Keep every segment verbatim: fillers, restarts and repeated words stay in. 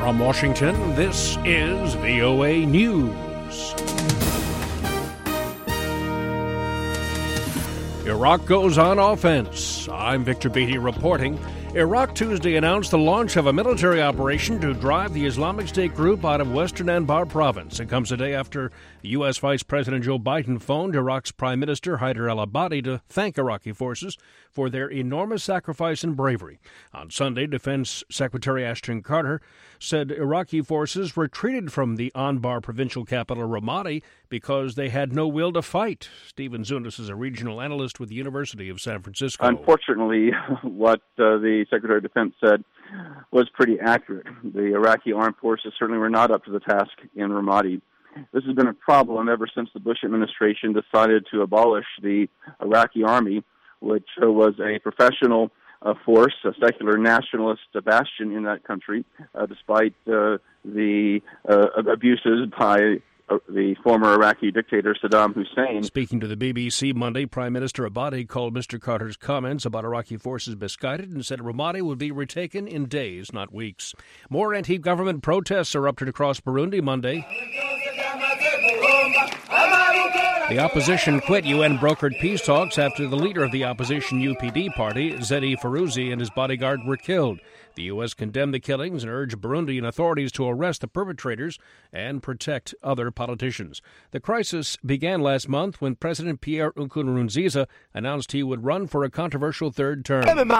From Washington, this is V O A News. Iraq goes on offense. I'm Victor Beatty reporting. Iraq Tuesday announced the launch of a military operation to drive the Islamic State group out of western Anbar province. It comes a day after U S. Vice President Joe Biden phoned Iraq's Prime Minister Haider al-Abadi to thank Iraqi forces for their enormous sacrifice and bravery. On Sunday, Defense Secretary Ashton Carter said Iraqi forces retreated from the Anbar provincial capital Ramadi because they had no will to fight. Stephen Zunis is a regional analyst with the University of San Francisco. Unfortunately, what uh, the Secretary of Defense said was pretty accurate. The Iraqi armed forces certainly were not up to the task in Ramadi. This has been a problem ever since the Bush administration decided to abolish the Iraqi army, which uh, was a professional uh, force, a secular nationalist uh, bastion in that country, uh, despite uh, the uh, abuses by uh, the former Iraqi dictator Saddam Hussein. Speaking to the B B C Monday, Prime Minister Abadi called Mister Carter's comments about Iraqi forces misguided and said Ramadi would be retaken in days, not weeks. More anti-government protests erupted across Burundi Monday. The opposition quit U N-brokered peace talks after the leader of the opposition U P D party, Zedi Feruzi, and his bodyguard were killed. The U S condemned the killings and urged Burundian authorities to arrest the perpetrators and protect other politicians. The crisis began last month when President Pierre Nkurunziza announced he would run for a controversial third term.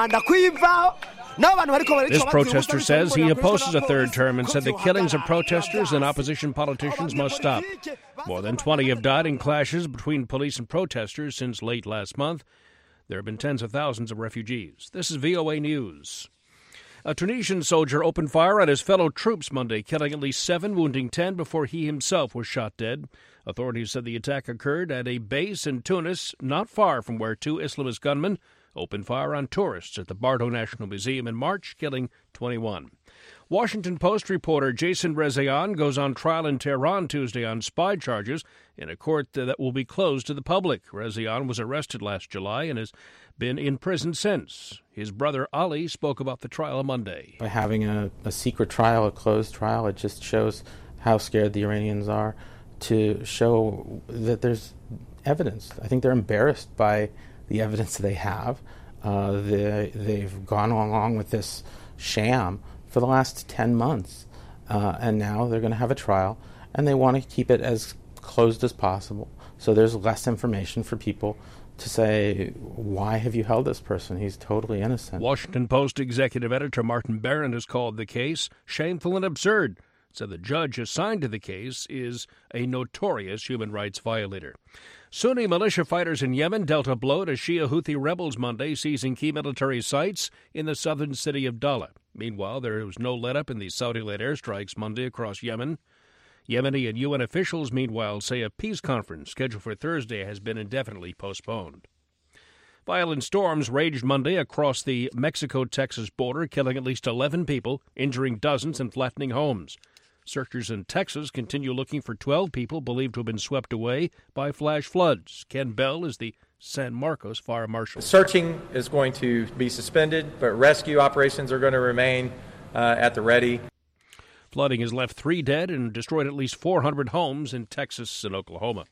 This protester says he opposes a third term and said the killings of protesters and opposition politicians must stop. More than twenty have died in clashes between police and protesters since late last month. There have been tens of thousands of refugees. This is V O A News. A Tunisian soldier opened fire at his fellow troops Monday, killing at least seven, wounding ten before he himself was shot dead. Authorities said the attack occurred at a base in Tunis, not far from where two Islamist gunmen opened fire on tourists at the Bardo National Museum in March, killing twenty-one. Washington Post reporter Jason Rezaian goes on trial in Tehran Tuesday on spy charges in a court that will be closed to the public. Rezaian was arrested last July and has been in prison since. His brother Ali spoke about the trial Monday. By having a, a secret trial, a closed trial, it just shows how scared the Iranians are to show that there's evidence. I think they're embarrassed by the evidence they have. Uh, they, they've gone along with this sham for the last ten months, uh, and now they're going to have a trial, and they want to keep it as closed as possible so there's less information for people to say, why have you held this person? He's totally innocent. Washington Post executive editor Martin Barron has called the case shameful and absurd, said the judge assigned to the case is a notorious human rights violator. Sunni militia fighters in Yemen dealt a blow to Shia Houthi rebels Monday, seizing key military sites in the southern city of Dala. Meanwhile, there was no let-up in the Saudi-led airstrikes Monday across Yemen. Yemeni and U N officials, meanwhile, say a peace conference scheduled for Thursday has been indefinitely postponed. Violent storms raged Monday across the Mexico-Texas border, killing at least eleven people, injuring dozens, and flattening homes. Searchers in Texas continue looking for twelve people believed to have been swept away by flash floods. Ken Bell is the San Marcos Fire Marshal. Searching is going to be suspended, but rescue operations are going to remain uh, at the ready. Flooding has left three dead and destroyed at least four hundred homes in Texas and Oklahoma.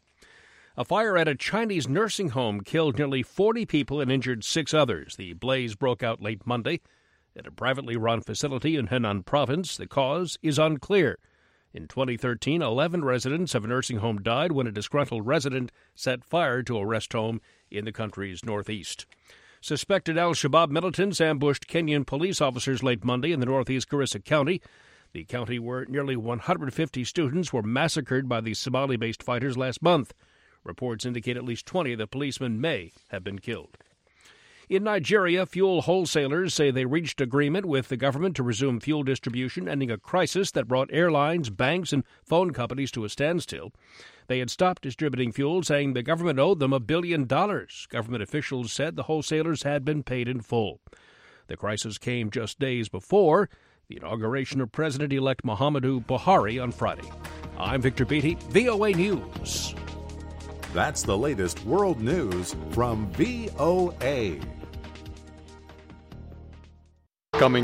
A fire at a Chinese nursing home killed nearly forty people and injured six others. The blaze broke out late Monday at a privately run facility in Henan province. The cause is unclear. In twenty thirteen, eleven residents of a nursing home died when a disgruntled resident set fire to a rest home in the country's northeast. Suspected al-Shabaab militants ambushed Kenyan police officers late Monday in the northeast Garissa County, the county where nearly one hundred fifty students were massacred by the Somali-based fighters last month. Reports indicate at least twenty of the policemen may have been killed. In Nigeria, fuel wholesalers say they reached agreement with the government to resume fuel distribution, ending a crisis that brought airlines, banks, and phone companies to a standstill. They had stopped distributing fuel, saying the government owed them a billion dollars. Government officials said the wholesalers had been paid in full. The crisis came just days before the inauguration of President-elect Muhammadu Buhari on Friday. I'm Victor Beatty, V O A News. That's the latest world news from V O A.